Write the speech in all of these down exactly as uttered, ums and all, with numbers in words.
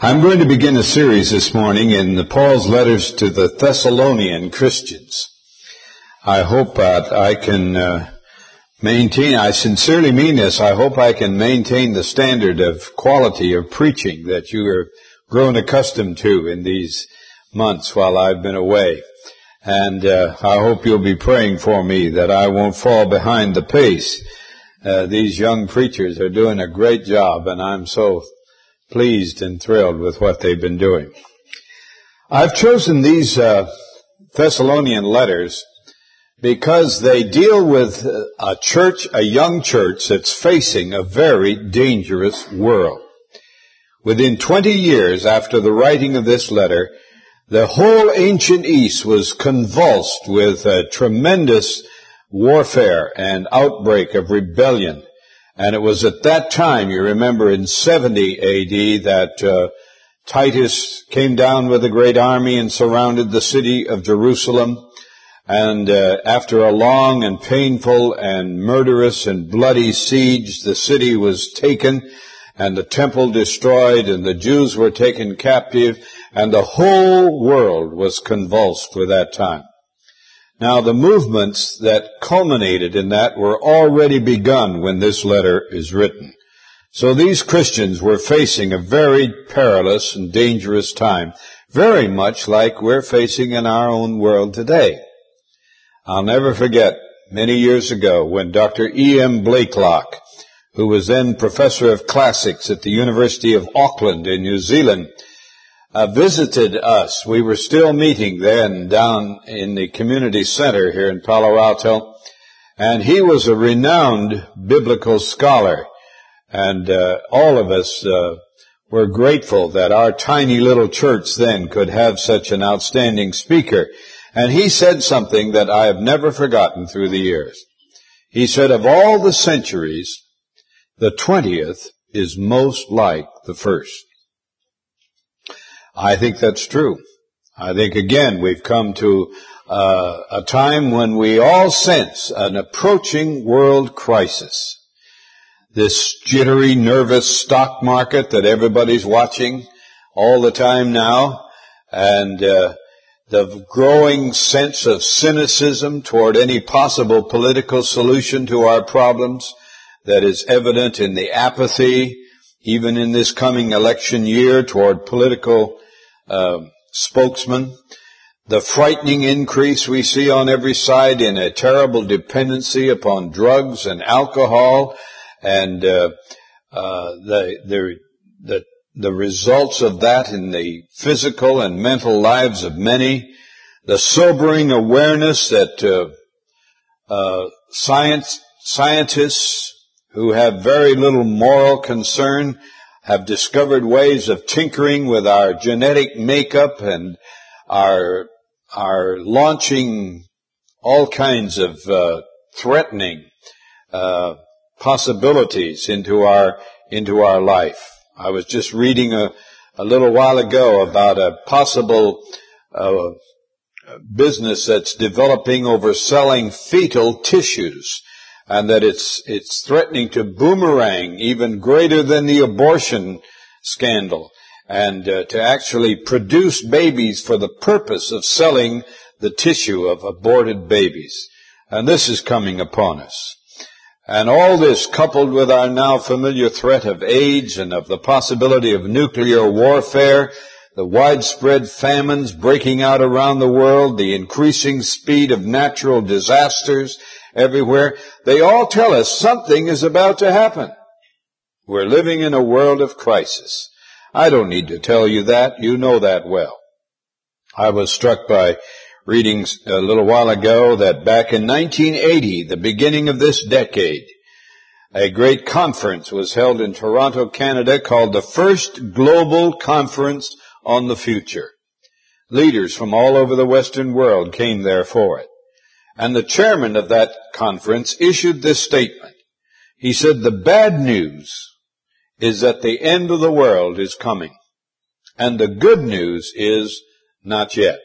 I'm going to begin a series this morning in Paul's letters to the Thessalonian Christians. I hope that I can uh, maintain, I sincerely mean this, I hope I can maintain the standard of quality of preaching that you are grown accustomed to in these months while I've been away. And uh, I hope you'll be praying for me that I won't fall behind the pace. Uh, these young preachers are doing a great job, and I'm so pleased and thrilled with what they've been doing. I've chosen these uh, Thessalonian letters because they deal with a church, a young church that's facing a very dangerous world. Within twenty years after the writing of this letter, the whole ancient East was convulsed with a tremendous warfare and outbreak of rebellion. And it was at that time, you remember, in seventy A D that uh, Titus came down with a great army and surrounded the city of Jerusalem. And uh, after a long and painful and murderous and bloody siege, the city was taken and the temple destroyed and the Jews were taken captive, and the whole world was convulsed with that time. Now, the movements that culminated in that were already begun when this letter is written. So these Christians were facing a very perilous and dangerous time, very much like we're facing in our own world today. I'll never forget many years ago when Doctor E M Blakelock, who was then professor of classics at the University of Auckland in New Zealand, Uh, visited us. We were still meeting then down in the community center here in Palo Alto, and he was a renowned biblical scholar, and uh, all of us uh, were grateful that our tiny little church then could have such an outstanding speaker. And he said something that I have never forgotten through the years. He said, of all the centuries, the twentieth is most like the first. I think that's true. I think, again, we've come to uh, a time when we all sense an approaching world crisis. This jittery, nervous stock market that everybody's watching all the time now, and uh, the growing sense of cynicism toward any possible political solution to our problems that is evident in the apathy, even in this coming election year, toward political Uh, spokesman, the frightening increase we see on every side in a terrible dependency upon drugs and alcohol, and uh, uh, the the the the results of that in the physical and mental lives of many, the sobering awareness that uh, uh, science scientists who have very little moral concern have discovered ways of tinkering with our genetic makeup and are are launching all kinds of uh, threatening uh, possibilities into our into our life. I was just reading a, a little while ago about a possible uh, business that's developing over selling fetal tissues, and that it's it's threatening to boomerang even greater than the abortion scandal, and uh, to actually produce babies for the purpose of selling the tissue of aborted babies. And this is coming upon us. And all this, coupled with our now familiar threat of AIDS and of the possibility of nuclear warfare, the widespread famines breaking out around the world, the increasing speed of natural disasters everywhere, they all tell us something is about to happen. We're living in a world of crisis. I don't need to tell you that. You know that well. I was struck by reading a little while ago that back in nineteen eighty, the beginning of this decade, a great conference was held in Toronto, Canada, called the First Global Conference on the Future. Leaders from all over the Western world came there for it. And the chairman of that conference issued this statement. He said, the bad news is that the end of the world is coming, and the good news is not yet.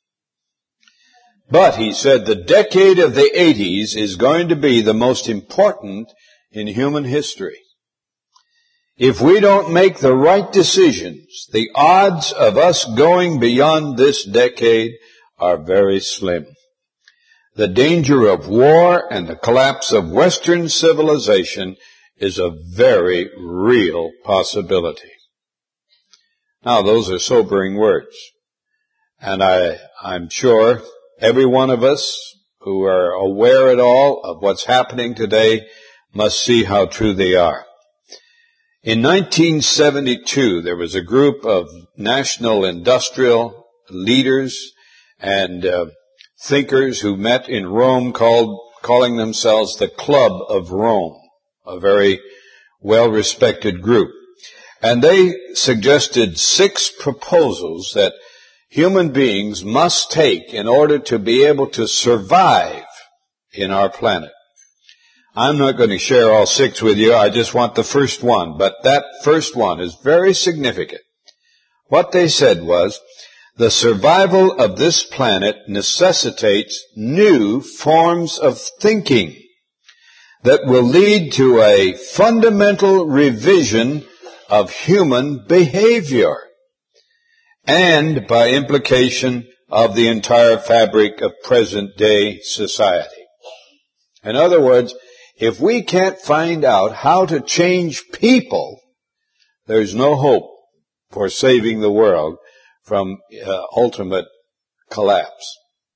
But, he said, the decade of the eighties is going to be the most important in human history. If we don't make the right decisions, the odds of us going beyond this decade are very slim. The danger of war and the collapse of Western civilization is a very real possibility. Now, those are sobering words. And I, I'm sure every one of us who are aware at all of what's happening today must see how true they are. In nineteen seventy-two, there was a group of national industrial leaders and uh, thinkers who met in Rome called, calling themselves the Club of Rome, a very well-respected group. And they suggested six proposals that human beings must take in order to be able to survive in our planet. I'm not going to share all six with you. I just want the first one. But that first one is very significant. What they said was, the survival of this planet necessitates new forms of thinking that will lead to a fundamental revision of human behavior and, by implication, of the entire fabric of present-day society. In other words, if we can't find out how to change people, there's no hope for saving the world from uh, ultimate collapse.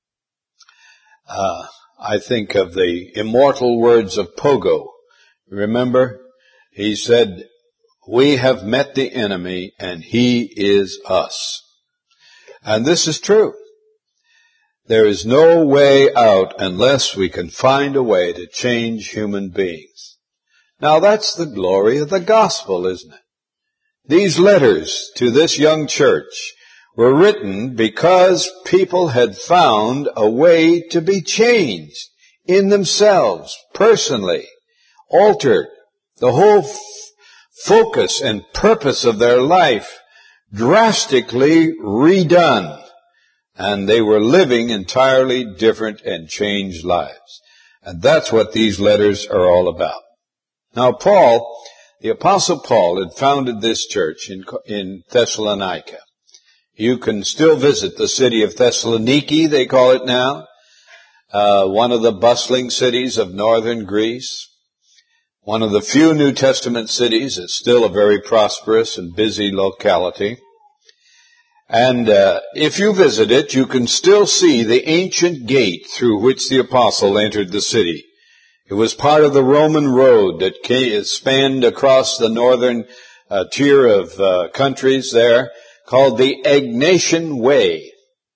Uh, I think of the immortal words of Pogo. Remember? He said, "We have met the enemy and he is us." And this is true. There is no way out unless we can find a way to change human beings. Now that's the glory of the gospel, isn't it? These letters to this young church were written because people had found a way to be changed in themselves, personally, altered. The whole f- focus and purpose of their life drastically redone. And they were living entirely different and changed lives. And that's what these letters are all about. Now, Paul, the Apostle Paul, had founded this church in, in Thessalonica. You can still visit the city of Thessaloniki, they call it now, uh, one of the bustling cities of northern Greece. One of the few New Testament cities. It's still a very prosperous and busy locality. And uh, if you visit it, you can still see the ancient gate through which the apostle entered the city. It was part of the Roman road that came, spanned across the northern uh, tier of uh, countries there, called the Egnatian Way.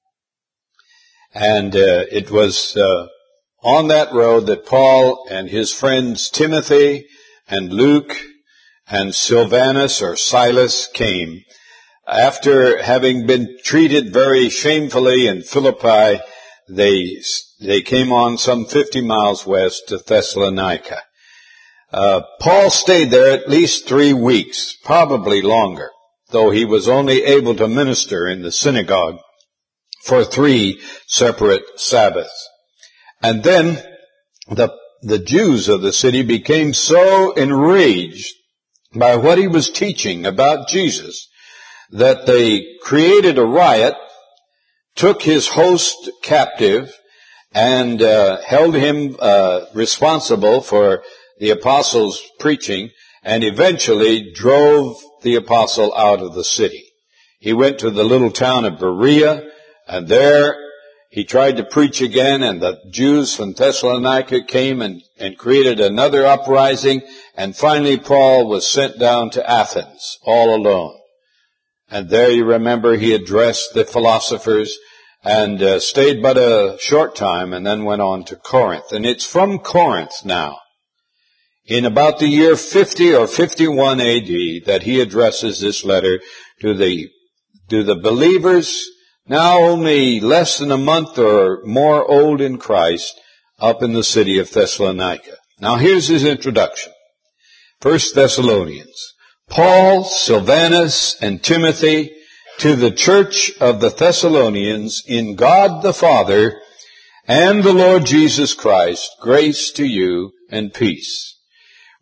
And uh, it was uh, on that road that Paul and his friends Timothy and Luke and Silvanus or Silas came. After having been treated very shamefully in Philippi, they they came on some fifty miles west to Thessalonica. Uh, Paul stayed there at least three weeks, probably longer, though he was only able to minister in the synagogue for three separate Sabbaths. And then the the Jews of the city became so enraged by what he was teaching about Jesus that they created a riot, took his host captive, and uh, held him uh, responsible for the apostles' preaching, and eventually drove the apostle out of the city. He went to the little town of Berea, and there he tried to preach again, and the Jews from Thessalonica came and, and created another uprising, and finally Paul was sent down to Athens all alone. And there you remember he addressed the philosophers and uh, stayed but a short time and then went on to Corinth. And it's from Corinth now, in about the year fifty or fifty-one A D, that he addresses this letter to the, to the believers, now only less than a month or more old in Christ, up in the city of Thessalonica. Now here's his introduction. First Thessalonians. Paul, Silvanus, and Timothy, to the church of the Thessalonians in God the Father and the Lord Jesus Christ, grace to you and peace.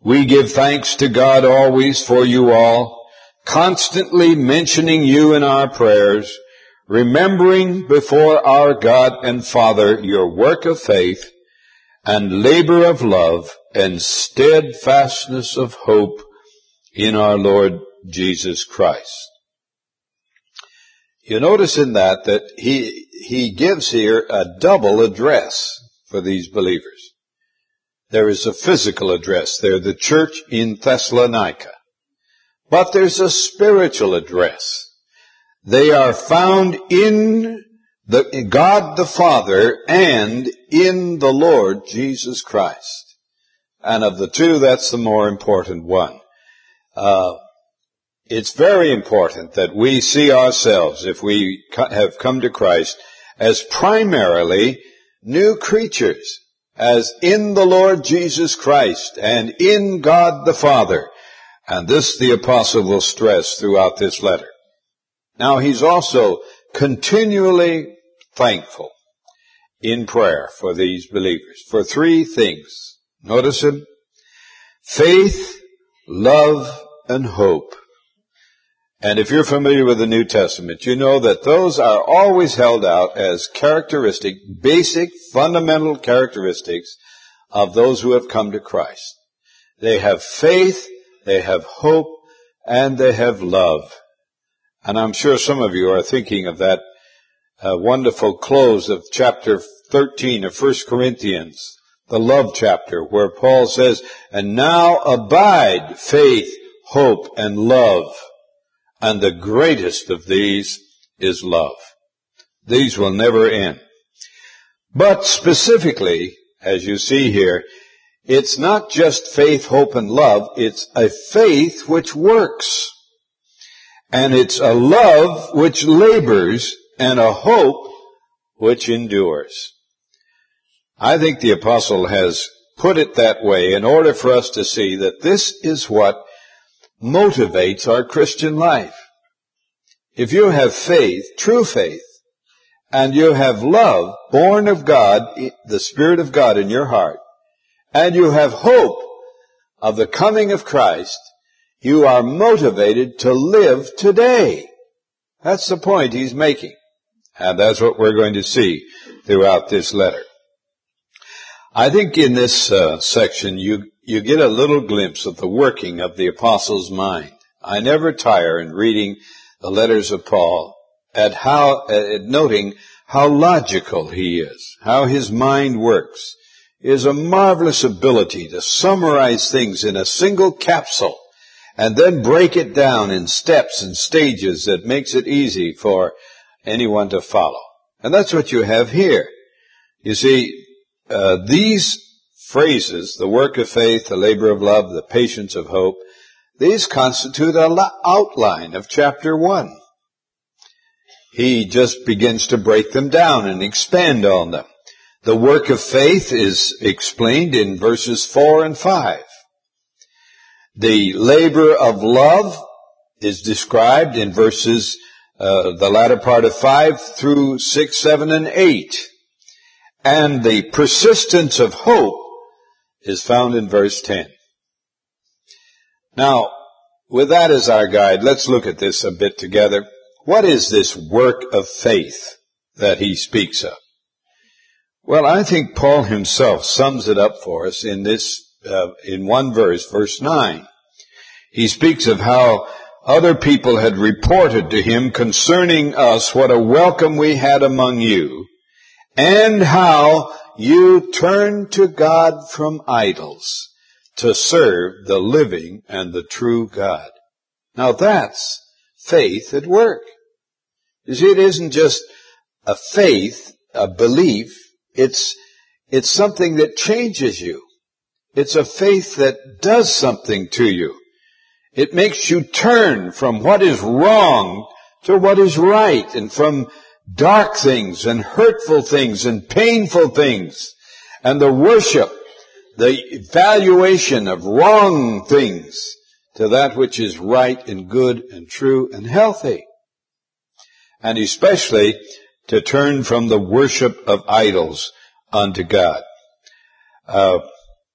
We give thanks to God always for you all, constantly mentioning you in our prayers, remembering before our God and Father your work of faith and labor of love and steadfastness of hope in our Lord Jesus Christ. You notice in that that he, he gives here a double address for these believers. There is a physical address there, the church in Thessalonica. But there's a spiritual address. They are found in the God the Father and in the Lord Jesus Christ. And of the two, that's the more important one. Uh, it's very important that we see ourselves, if we have come to Christ, as primarily new creatures, as in the Lord Jesus Christ and in God the Father. And this the apostle will stress throughout this letter. Now, he's also continually thankful in prayer for these believers for three things. Notice him: faith, love, and hope. And if you're familiar with the New Testament, you know that those are always held out as characteristic, basic, fundamental characteristics of those who have come to Christ. They have faith, they have hope, and they have love. And I'm sure some of you are thinking of that uh, wonderful close of chapter thirteen of First Corinthians, the love chapter, where Paul says, "And now abide faith, hope, and love. And the greatest of these is love." These will never end. But specifically, as you see here, it's not just faith, hope, and love. It's a faith which works. And it's a love which labors, and a hope which endures. I think the apostle has put it that way in order for us to see that this is what motivates our Christian life. If you have faith, true faith, and you have love, born of God, the Spirit of God in your heart, and you have hope of the coming of Christ, you are motivated to live today. That's the point he's making. And that's what we're going to see throughout this letter. I think in this uh, section you you get a little glimpse of the working of the apostle's mind. I never tire in reading the letters of Paul at how at noting how logical he is, how his mind works. It is a marvelous ability to summarize things in a single capsule and then break it down in steps and stages that makes it easy for anyone to follow. And that's what you have here. You see, uh, these phrases, the work of faith, the labor of love, the patience of hope, these constitute an outline of chapter one. He just begins to break them down and expand on them. The work of faith is explained in verses four and five. The labor of love is described in verses, uh, the latter part of five through six, seven, and eight. And the persistence of hope is found in verse ten. Now, with that as our guide, let's look at this a bit together. What is this work of faith that he speaks of? Well, I think Paul himself sums it up for us in this, uh, in one verse, verse nine. He speaks of how other people had reported to him concerning us what a welcome we had among you, and how you turned to God from idols to serve the living and the true God. Now that's faith at work. You see, it isn't just a faith, a belief. It's, it's something that changes you. It's a faith that does something to you. It makes you turn from what is wrong to what is right, and from dark things and hurtful things and painful things and the worship, the evaluation of wrong things, to that which is right and good and true and healthy. And especially to turn from the worship of idols unto God. Uh,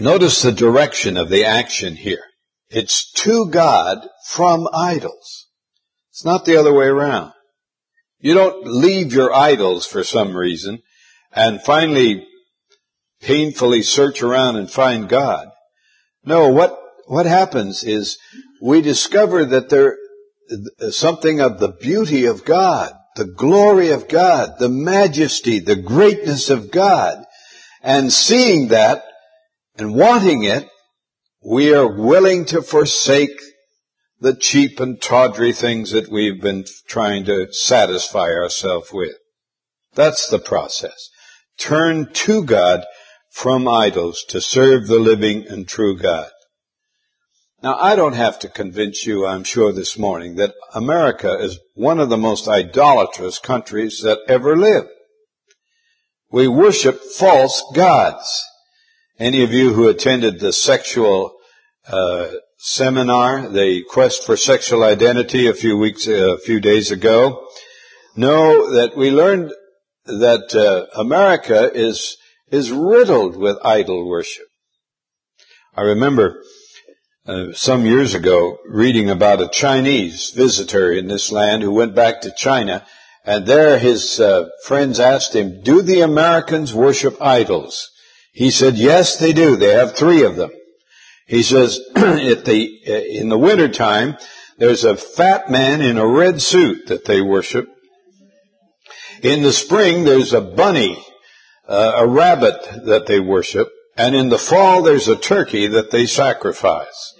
Notice the direction of the action here. It's to God from idols. It's not the other way around. You don't leave your idols for some reason and finally painfully search around and find God. No, what, what happens is we discover that there is something of the beauty of God, the glory of God, the majesty, the greatness of God. And seeing that and wanting it, we are willing to forsake the cheap and tawdry things that we've been trying to satisfy ourselves with. That's the process. Turn to God from idols to serve the living and true God. Now, I don't have to convince you, I'm sure, this morning that America is one of the most idolatrous countries that ever lived. We worship false gods. Any of you who attended the sexual uh, seminar, the Quest for Sexual Identity, a few weeks, uh, a few days ago, know that we learned that uh, America is is riddled with idol worship. I remember uh, some years ago reading about a Chinese visitor in this land who went back to China, and there his uh, friends asked him, "Do the Americans worship idols?" He said, "Yes, they do. They have three of them." He says, at the, in the wintertime, there's a fat man in a red suit that they worship. In the spring, there's a bunny, uh, a rabbit that they worship. And in the fall, there's a turkey that they sacrifice.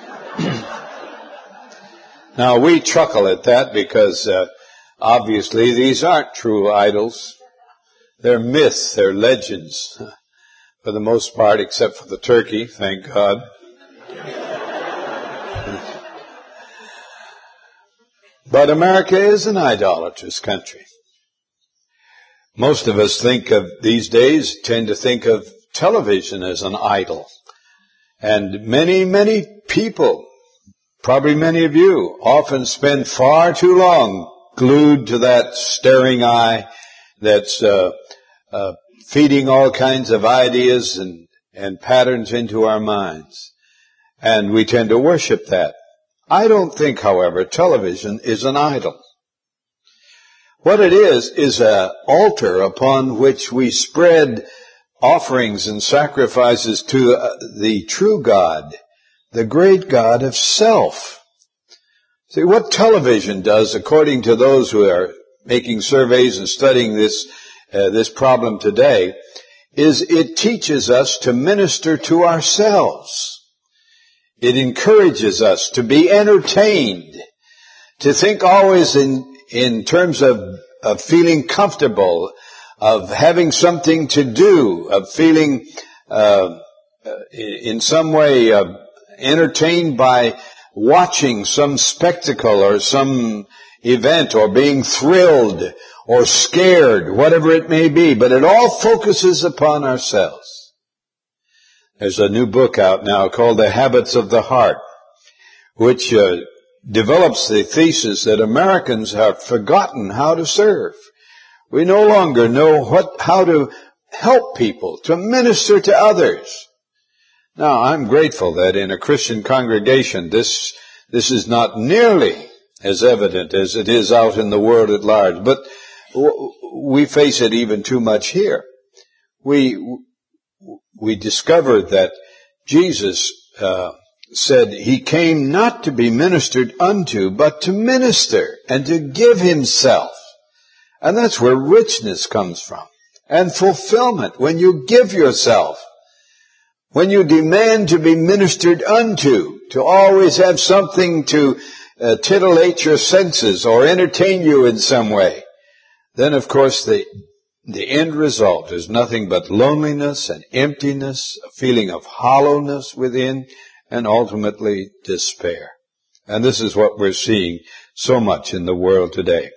Now, we chuckle at that because, uh, obviously, these aren't true idols. They're myths, they're legends. For the most part, except for the turkey, thank God. But America is an idolatrous country. Most of us think of, these days, tend to think of television as an idol. And many, many people, probably many of you, often spend far too long glued to that staring eye that's uh, uh feeding all kinds of ideas and, and patterns into our minds. And we tend to worship that. I don't think, however, television is an idol. What it is, is an altar upon which we spread offerings and sacrifices to uh, the true God, the great God of self. See, what television does, according to those who are making surveys and studying this Uh, this problem today, is it teaches us to minister to ourselves. It encourages us to be entertained, to think always in, in terms of, of feeling comfortable, of having something to do, of feeling uh, in some way uh, entertained by watching some spectacle or some event, or being thrilled or scared, whatever it may be, but it all focuses upon ourselves. There's a new book out now called The Habits of the Heart, which uh, develops the thesis that Americans have forgotten how to serve. We no longer know what, how to help people, to minister to others. Now, I'm grateful that in a Christian congregation, this, this is not nearly as evident as it is out in the world at large, but we face it even too much here. We, we discovered that Jesus, uh, said he came not to be ministered unto, but to minister and to give himself. And that's where richness comes from. And fulfillment, when you give yourself. When you demand to be ministered unto, to always have something to uh, titillate your senses or entertain you in some way, then of course the the end result is nothing but loneliness and emptiness, a feeling of hollowness within, and ultimately despair. And this is what we're seeing so much in the world today.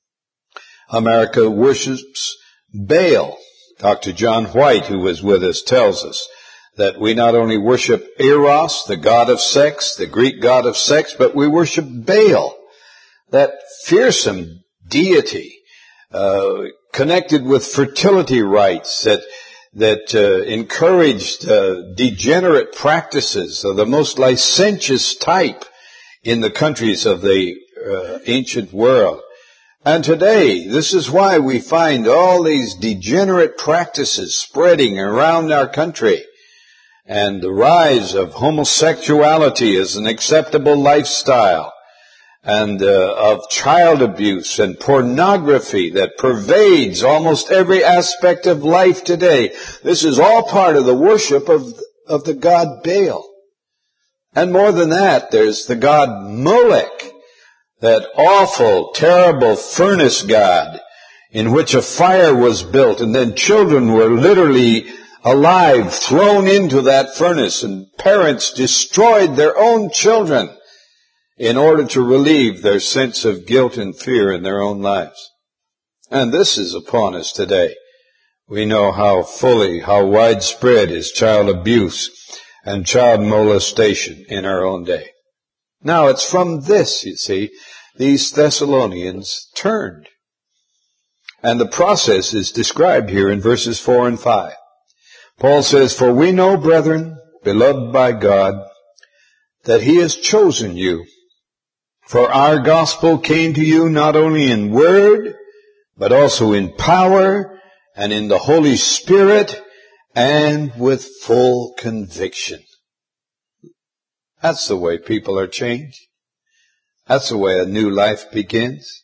America worships Baal. Doctor John White, who was with us, tells us that we not only worship Eros, the god of sex, the Greek god of sex, but we worship Baal, that fearsome deity, uh, connected with fertility rites that, that uh, encouraged uh, degenerate practices of the most licentious type in the countries of the uh, ancient world. And today, this is why we find all these degenerate practices spreading around our country, and the rise of homosexuality as an acceptable lifestyle, and uh, of child abuse and pornography that pervades almost every aspect of life today. This is all part of the worship of, of the god Baal. And more than that, there's the god Molech, that awful, terrible furnace god in which a fire was built and then children were literally alive thrown into that furnace, and parents destroyed their own children in order to relieve their sense of guilt and fear in their own lives. And this is upon us today. We know how fully, how widespread is child abuse and child molestation in our own day. Now, it's from this, you see, these Thessalonians turned. And the process is described here in verses four and five. Paul says, "For we know, brethren, beloved by God, that he has chosen you. For our gospel came to you not only in word, but also in power and in the Holy Spirit and with full conviction." That's the way people are changed. That's the way a new life begins.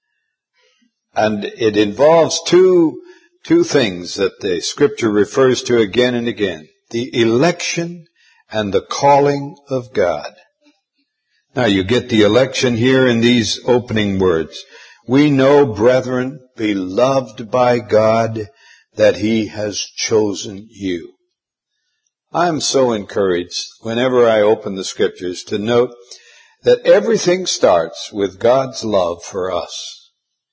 And it involves two, two things that the Scripture refers to again and again: the election and the calling of God. Now, you get the election here in these opening words. "We know, brethren, beloved by God, that he has chosen you." I'm so encouraged whenever I open the Scriptures to note that everything starts with God's love for us.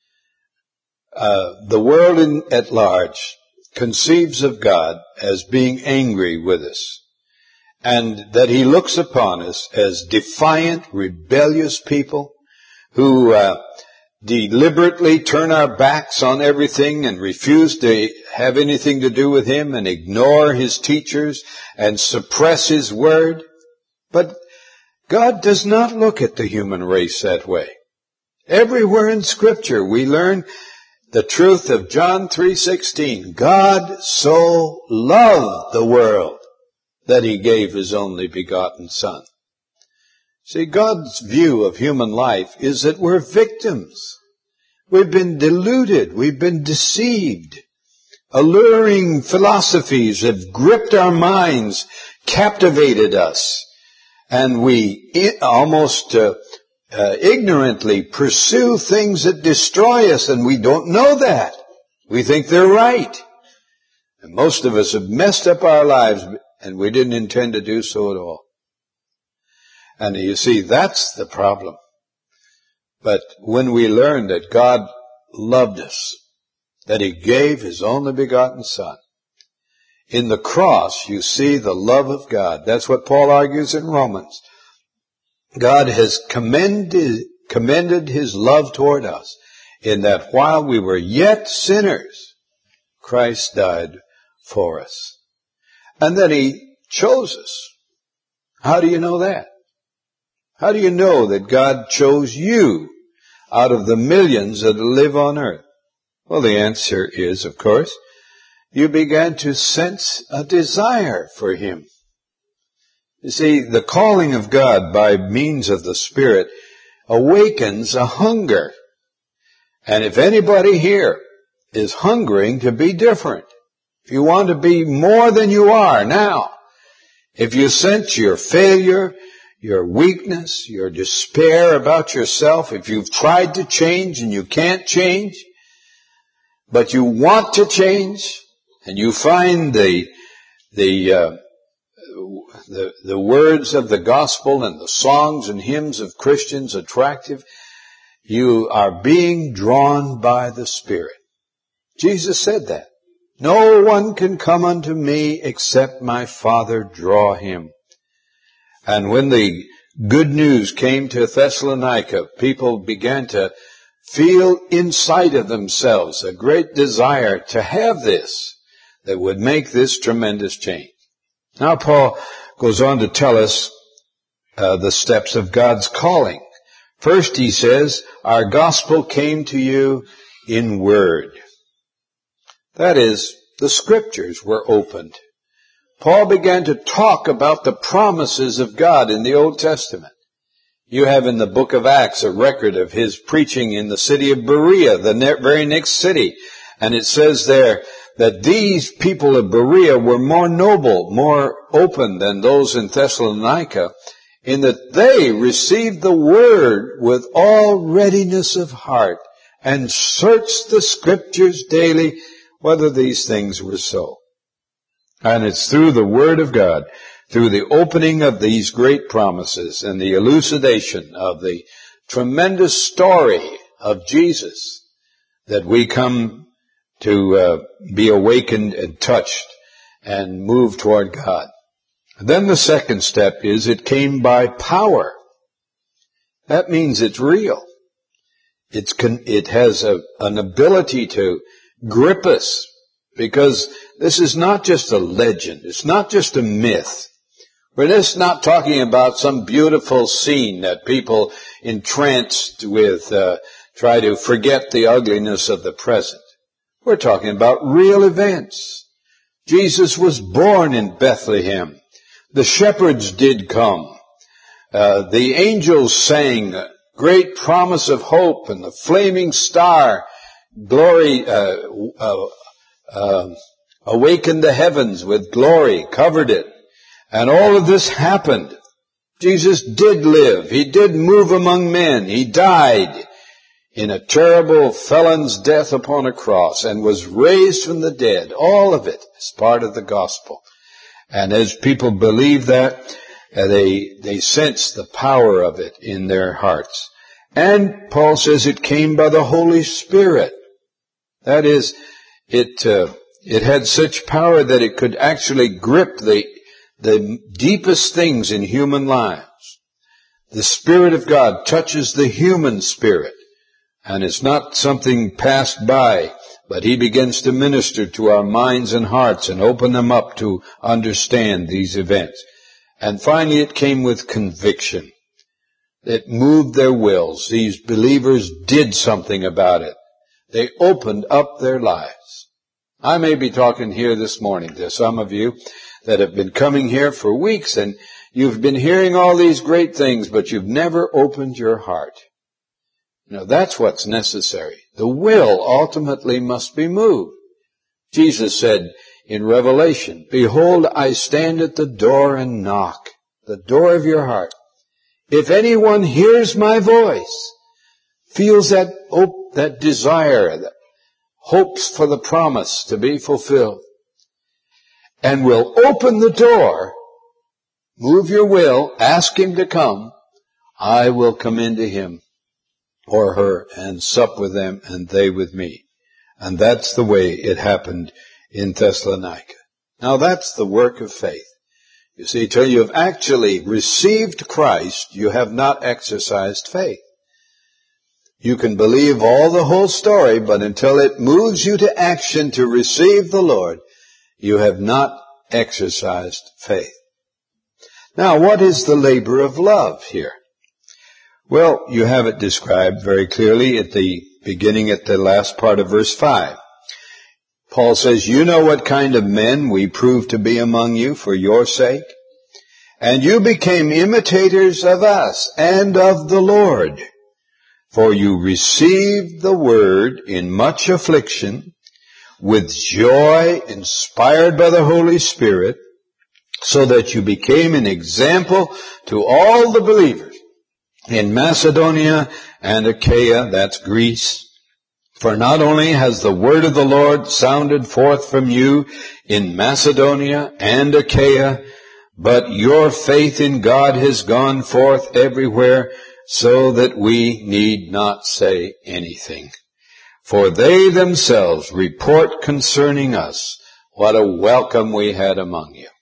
Uh, the world in, at large conceives of God as being angry with us, and that he looks upon us as defiant, rebellious people who uh, deliberately turn our backs on everything and refuse to have anything to do with him and ignore his teachers and suppress his word. But God does not look at the human race that way. Everywhere in Scripture we learn the truth of John three sixteen. God so loved the world that he gave his only begotten Son. See, God's view of human life is that we're victims. We've been deluded. We've been deceived. Alluring philosophies have gripped our minds, captivated us, and we almost uh, uh, ignorantly pursue things that destroy us, and we don't know that. We think they're right. And most of us have messed up our lives, and we didn't intend to do so at all. And you see, that's the problem. But when we learn that God loved us, that he gave his only begotten Son, in the cross you see the love of God. That's what Paul argues in Romans. God has commended, commended his love toward us in that while we were yet sinners, Christ died for us. And then he chose us. How do you know that? How do you know that God chose you out of the millions that live on earth? Well, the answer is, of course, you began to sense a desire for him. You see, the calling of God by means of the Spirit awakens a hunger. And if anybody here is hungering to be different, if you want to be more than you are now, if you sense your failure, your weakness, your despair about yourself, if you've tried to change and you can't change, but you want to change, and you find the the uh, the the words of the gospel and the songs and hymns of Christians attractive, you are being drawn by the Spirit. Jesus said that. No one can come unto me except my Father draw him. And when the good news came to Thessalonica, people began to feel inside of themselves a great desire to have this. that would make this tremendous change. Now Paul goes on to tell us uh, the steps of God's calling. First he says, our gospel came to you in word. That is, the scriptures were opened. Paul began to talk about the promises of God in the Old Testament. You have in the book of Acts a record of his preaching in the city of Berea, the ne- very next city. And it says there that these people of Berea were more noble, more open than those in Thessalonica, in that they received the word with all readiness of heart and searched the scriptures daily whether these things were so. And it's through the word of God, through the opening of these great promises and the elucidation of the tremendous story of Jesus, that we come to uh, be awakened and touched and move toward God. And then the second step is it came by power. That means it's real. It's con- it has a, an ability to grip us, because this is not just a legend. It's not just a myth. We're just not talking about some beautiful scene that people entranced with uh, try to forget the ugliness of the present. We're talking about real events. Jesus was born in Bethlehem. The shepherds did come. Uh, the angels sang great promise of hope, and the flaming star glory uh, uh, uh, awakened the heavens with glory, covered it. And all of this happened. Jesus did live. He did move among men. He died in a terrible felon's death upon a cross and was raised from the dead. All of it is part of the gospel. And as people believe that, uh, they they sense the power of it in their hearts. And Paul says it came by the Holy Spirit. That is, it uh, it had such power that it could actually grip the the deepest things in human lives. The Spirit of God touches the human spirit, and it's not something passed by, but He begins to minister to our minds and hearts and open them up to understand these events. And finally it came with conviction. It moved their wills. These believers did something about it. They opened up their lives. I may be talking here this morning to some of you that have been coming here for weeks, and you've been hearing all these great things, but you've never opened your heart. You know, that's what's necessary. The will ultimately must be moved. Jesus said in Revelation, "Behold, I stand at the door and knock," the door of your heart. "If anyone hears my voice, feels that hope, that desire, that hopes for the promise to be fulfilled, and will open the door, move your will, ask Him to come, I will come into him or her and sup with them and they with me." And that's the way it happened in Thessalonica. Now that's the work of faith. You see, till you have actually received Christ, you have not exercised faith. You can believe all the whole story, but until it moves you to action to receive the Lord, you have not exercised faith. Now, what is the labor of love here? Well, you have it described very clearly at the beginning, at the last part of verse five. Paul says, "You know what kind of men we proved to be among you for your sake, and you became imitators of us and of the Lord. For you received the word in much affliction, with joy, inspired by the Holy Spirit, so that you became an example to all the believers in Macedonia and Achaia," that's Greece. "For not only has the word of the Lord sounded forth from you in Macedonia and Achaia, but your faith in God has gone forth everywhere, so that we need not say anything. For they themselves report concerning us what a welcome we had among you."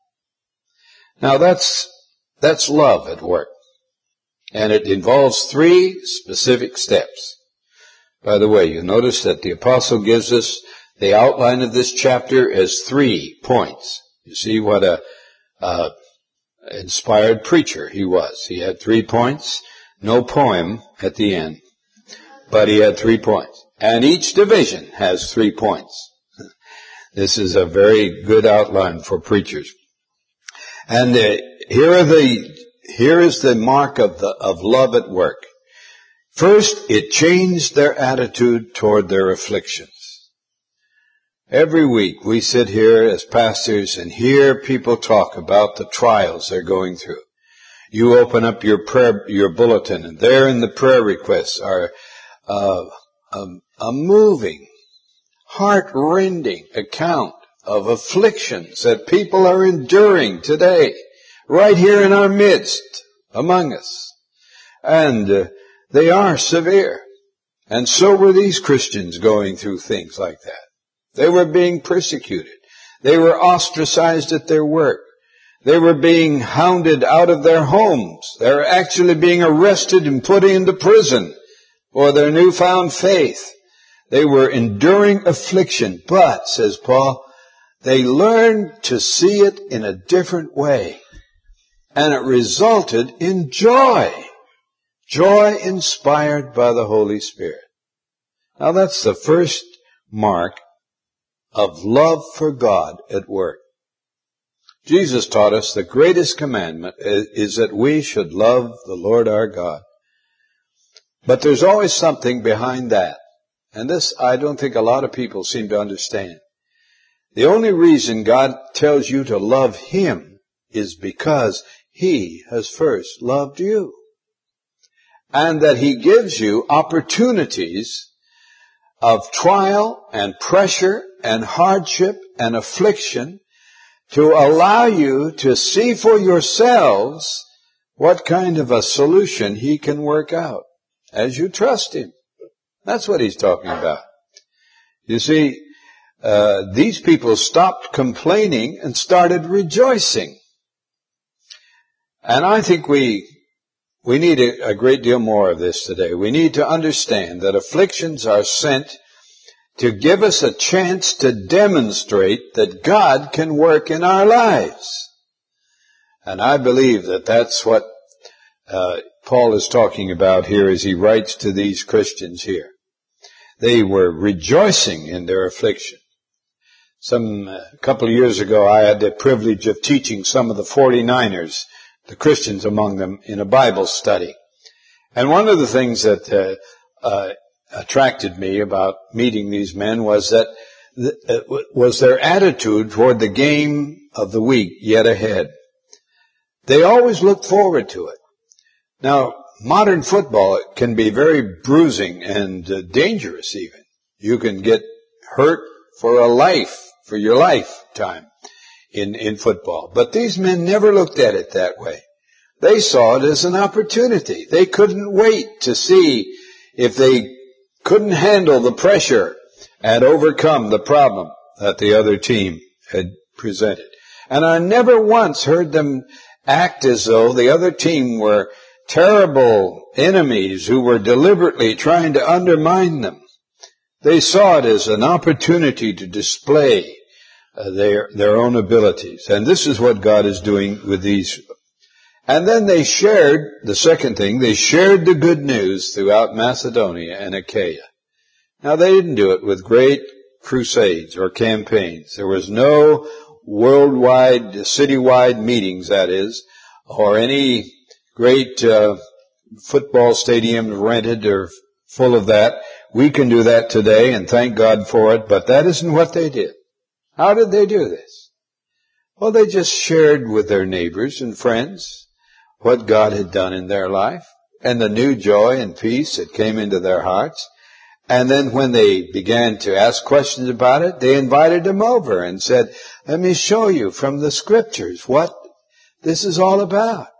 Now that's, that's love at work. And it involves three specific steps. By the way, you notice that the apostle gives us The outline of this chapter is three points. You see what a, a inspired preacher he was. He had three points, no poem at the end, but he had three points. And each division has three points. This is a very good outline for preachers. And uh, here are the here is the mark of the of love at work. First, it changed their attitude toward their afflictions. Every week we sit here as pastors and hear people talk about the trials they're going through. You open up your prayer, your bulletin, and there in the prayer requests are uh, a, a moving, heart-rending account of afflictions that people are enduring today, right here in our midst, among us. And uh, they are severe. And so were these Christians going through things like that. They were being persecuted. They were ostracized at their work. They were being hounded out of their homes. They were actually being arrested and put into prison for their newfound faith. They were enduring affliction, but, says Paul, they learned to see it in a different way. And it resulted in joy. Joy inspired by the Holy Spirit. Now that's the first mark of love for God at work. Jesus taught us the greatest commandment is that we should love the Lord our God. But there's always something behind that. And this I don't think a lot of people seem to understand. The only reason God tells you to love Him is because He has first loved you. And that He gives you opportunities of trial and pressure and hardship and affliction to allow you to see for yourselves what kind of a solution He can work out as you trust Him. That's what He's talking about. You see, uh, these people stopped complaining and started rejoicing. And I think we We need a, a great deal more of this today. We need to understand that afflictions are sent to give us a chance to demonstrate that God can work in our lives. And I believe that that's what uh, Paul is talking about here as he writes to these Christians here. They were rejoicing in their affliction. Some uh, couple of years ago, I had the privilege of teaching some of the forty-niners, the Christians among them, in a Bible study. And one of the things that uh, uh, attracted me about meeting these men was that th- uh, was their attitude toward the game of the week yet ahead. They always looked forward to it. Now, modern football can be very bruising and uh, dangerous even. You can get hurt for a life, for your lifetime. In, in football. But these men never looked at it that way. They saw it as an opportunity. They couldn't wait to see if they couldn't handle the pressure and overcome the problem that the other team had presented. And I never once heard them act as though the other team were terrible enemies who were deliberately trying to undermine them. They saw it as an opportunity to display Uh, their their own abilities. And this is what God is doing with these. And then they shared, the second thing, they shared the good news throughout Macedonia and Achaia. Now, they didn't do it with great crusades or campaigns. There was no worldwide, citywide meetings, that is, or any great uh, football stadiums rented or full of that. We can do that today, and thank God for it, but that isn't what they did. How did they do this? Well, they just shared with their neighbors and friends what God had done in their life and the new joy and peace that came into their hearts. And then when they began to ask questions about it, they invited them over and said, let me show you from the scriptures what this is all about.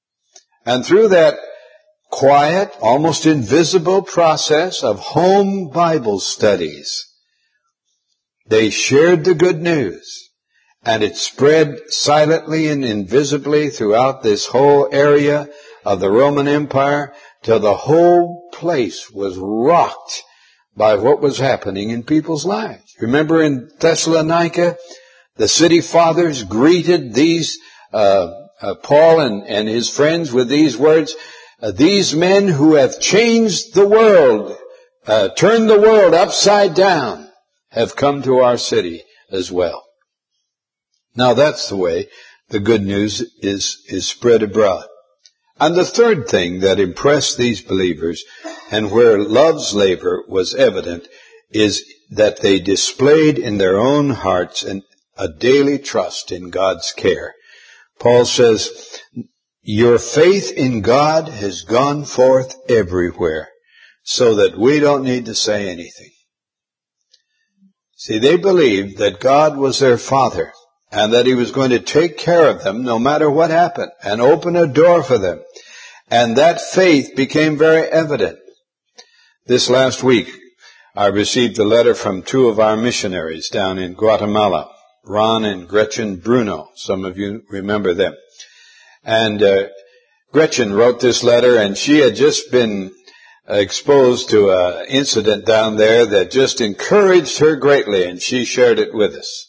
And through that quiet, almost invisible process of home Bible studies, they shared the good news, and it spread silently and invisibly throughout this whole area of the Roman Empire till the whole place was rocked by what was happening in people's lives. Remember in Thessalonica, the city fathers greeted these, uh, uh Paul and, and his friends with these words, uh, these men who have changed the world, uh, turned the world upside down, have come to our city as well. Now that's the way the good news is, is spread abroad. And the third thing that impressed these believers, and where love's labor was evident, is that they displayed in their own hearts an, a daily trust in God's care. Paul says, your faith in God has gone forth everywhere, so that we don't need to say anything. See, they believed that God was their Father, and that He was going to take care of them no matter what happened, and open a door for them. And that faith became very evident. This last week, I received a letter from two of our missionaries down in Guatemala, Ron and Gretchen Bruno. Some of you remember them. And uh, Gretchen wrote this letter, and she had just been exposed to an incident down there that just encouraged her greatly, and she shared it with us.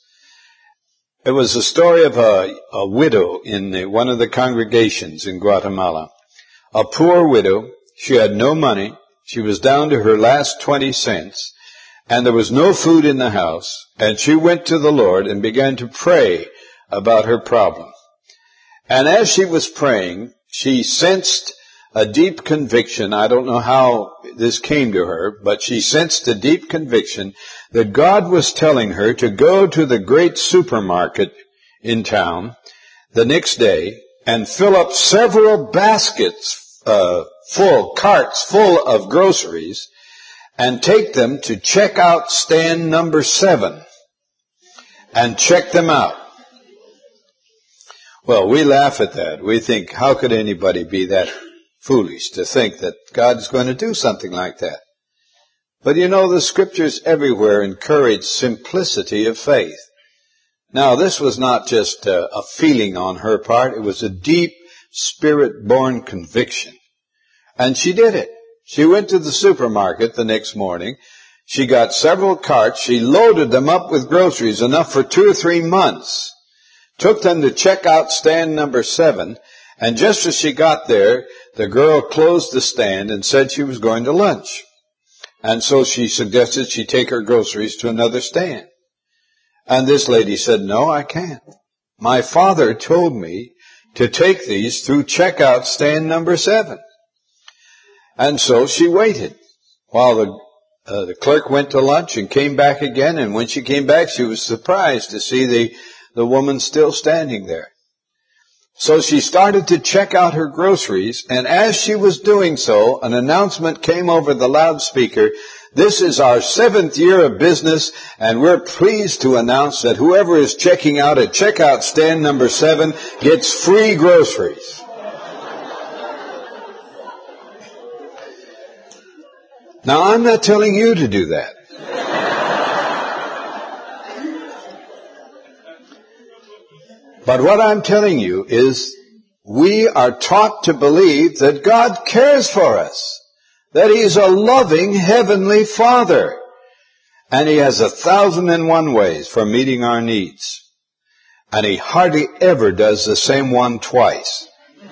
It was the story of a, a widow in the, one of the congregations in Guatemala. A poor widow. She had no money. She was down to her last twenty cents, and there was no food in the house. And she went to the Lord and began to pray about her problem. And as she was praying, she sensed a deep conviction. I don't know how this came to her, but she sensed a deep conviction that God was telling her to go to the great supermarket in town the next day and fill up several baskets uh, full, carts full of groceries, and take them to checkout stand number seven and check them out. Well, we laugh at that. We think, how could anybody be that foolish to think that God's going to do something like that? But you know, the scriptures everywhere encourage simplicity of faith. Now, this was not just a, a feeling on her part. It was a deep, spirit-born conviction. And she did it. She went to the supermarket the next morning. She got several carts. She loaded them up with groceries, enough for two or three months. Took them to checkout stand number seven. And just as she got there, the girl closed the stand and said she was going to lunch. And so she suggested she take her groceries to another stand. And this lady said, no, I can't. My father told me to take these through checkout stand number seven. And so she waited while the, uh, the clerk went to lunch and came back again. And when she came back, she was surprised to see the, the woman still standing there. So she started to check out her groceries, and as she was doing so, an announcement came over the loudspeaker. This is our seventh year of business, and we're pleased to announce that whoever is checking out at checkout stand number seven gets free groceries. Now, I'm not telling you to do that. But what I'm telling you is we are taught to believe that God cares for us, that He's a loving heavenly Father, and He has a thousand and one ways for meeting our needs. And He hardly ever does the same one twice.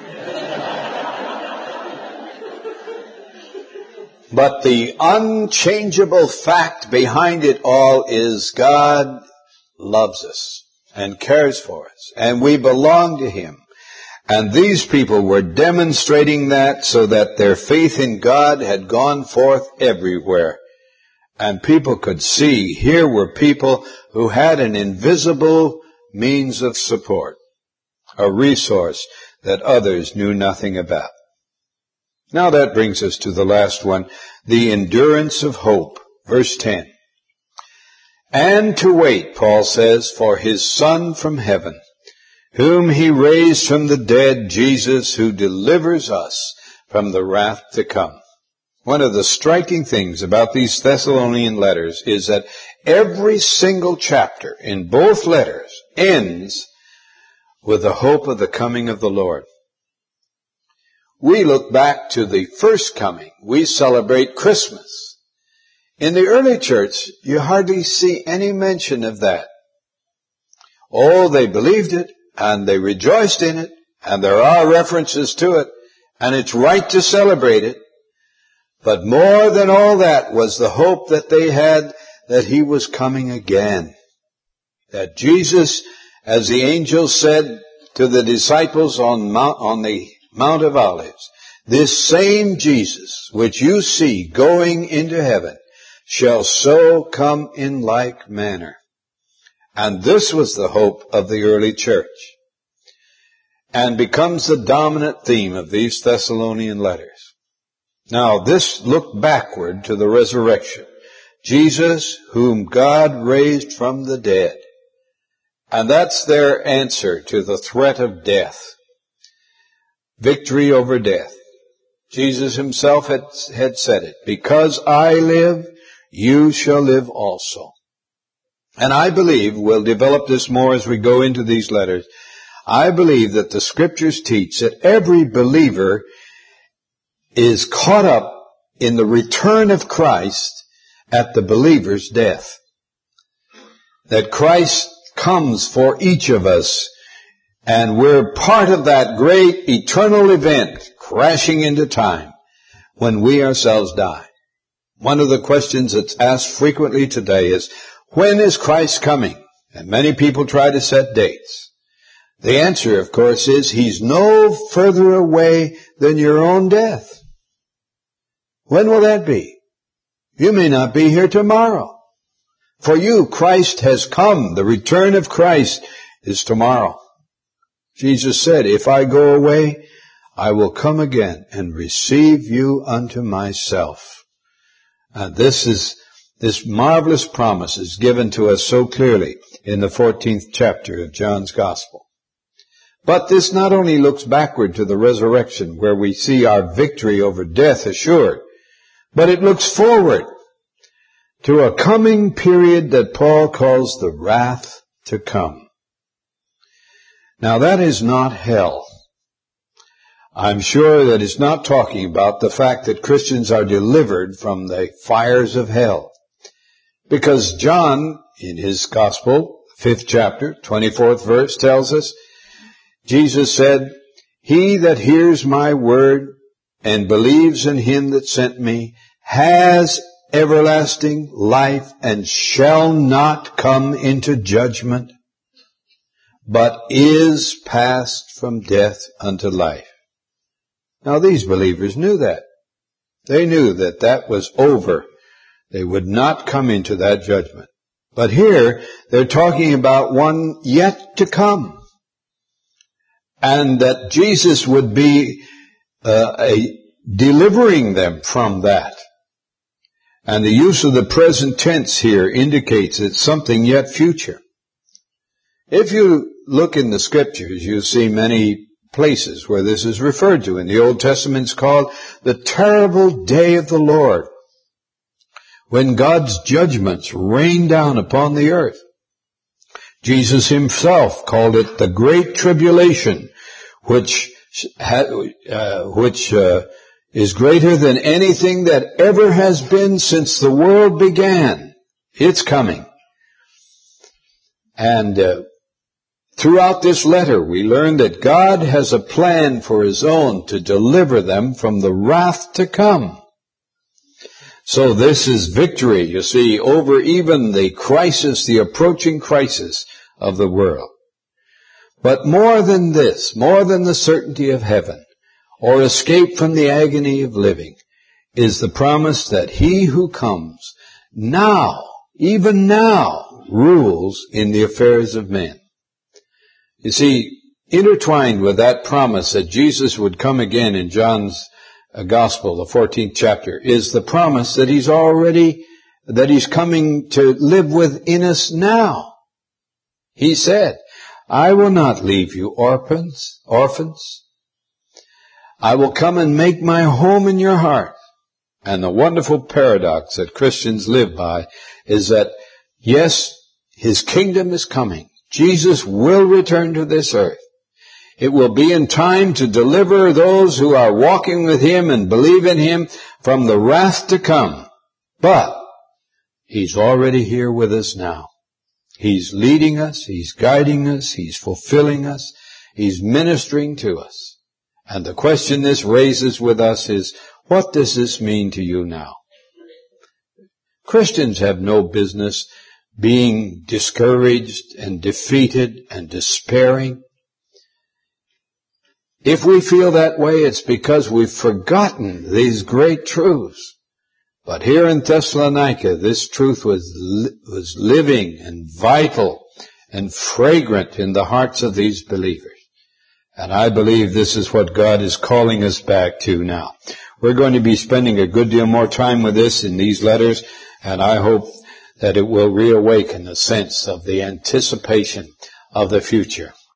But the unchangeable fact behind it all is God loves us and cares for us, and we belong to Him. And these people were demonstrating that so that their faith in God had gone forth everywhere. And people could see, here were people who had an invisible means of support, a resource that others knew nothing about. Now that brings us to the last one, the endurance of hope. Verse ten. And to wait, Paul says, for His Son from heaven, whom He raised from the dead, Jesus, who delivers us from the wrath to come. One of the striking things about these Thessalonian letters is that every single chapter in both letters ends with the hope of the coming of the Lord. We look back to the first coming. We celebrate Christmas. In the early church, you hardly see any mention of that. Oh, they believed it, and they rejoiced in it, and there are references to it, and it's right to celebrate it. But more than all that was the hope that they had that he was coming again. That Jesus, as the angel said to the disciples on Mount, on the Mount of Olives, this same Jesus, which you see going into heaven, shall so come in like manner. And this was the hope of the early church, and becomes the dominant theme of these Thessalonian letters. Now, this looked backward to the resurrection. Jesus, whom God raised from the dead. And that's their answer to the threat of death. Victory over death. Jesus himself had, had said it. Because I live, you shall live also. And I believe, we'll develop this more as we go into these letters, I believe that the scriptures teach that every believer is caught up in the return of Christ at the believer's death. That Christ comes for each of us, and we're part of that great eternal event crashing into time when we ourselves die. One of the questions that's asked frequently today is, when is Christ coming? And many people try to set dates. The answer, of course, is he's no further away than your own death. When will that be? You may not be here tomorrow. For you, Christ has come. The return of Christ is tomorrow. Jesus said, if I go away, I will come again and receive you unto myself. And this is, this marvelous promise is given to us so clearly in the fourteenth chapter of John's Gospel. But this not only looks backward to the resurrection, where we see our victory over death assured, but it looks forward to a coming period that Paul calls the wrath to come. Now that is not hell. I'm sure that it's not talking about the fact that Christians are delivered from the fires of hell. Because John, in his Gospel, fifth chapter, twenty-fourth verse, tells us, Jesus said, he that hears my word and believes in him that sent me has everlasting life and shall not come into judgment, but is passed from death unto life. Now these believers knew that. They knew that that was over. They would not come into that judgment. But here they're talking about one yet to come. And that Jesus would be uh, a, delivering them from that. And the use of the present tense here indicates it's something yet future. If you look in the scriptures, you see many places where this is referred to. In the Old Testament, it's called the terrible day of the Lord, when God's judgments rain down upon the earth. Jesus himself called it the Great Tribulation, which uh, which uh, is greater than anything that ever has been since the world began. It's coming. And uh, throughout this letter, we learn that God has a plan for his own to deliver them from the wrath to come. So this is victory, you see, over even the crisis, the approaching crisis of the world. But more than this, more than the certainty of heaven, or escape from the agony of living, is the promise that he who comes now, even now, rules in the affairs of men. You see, intertwined with that promise that Jesus would come again in John's Gospel, the fourteenth chapter, is the promise that he's already, that he's coming to live within us now. He said, I will not leave you orphans, orphans. I will come and make my home in your heart. And the wonderful paradox that Christians live by is that, yes, his kingdom is coming. Jesus will return to this earth. It will be in time to deliver those who are walking with him and believe in him from the wrath to come. But He's already here with us now. He's leading us, He's guiding us, He's fulfilling us, He's ministering to us. And the question this raises with us is, what does this mean to you now? Christians have no business being discouraged and defeated and despairing. If we feel that way, it's because we've forgotten these great truths. But here in Thessalonica, this truth was was living and vital and fragrant in the hearts of these believers. And I believe this is what God is calling us back to now. We're going to be spending a good deal more time with this in these letters, and I hope that it will reawaken a sense of the anticipation of the future.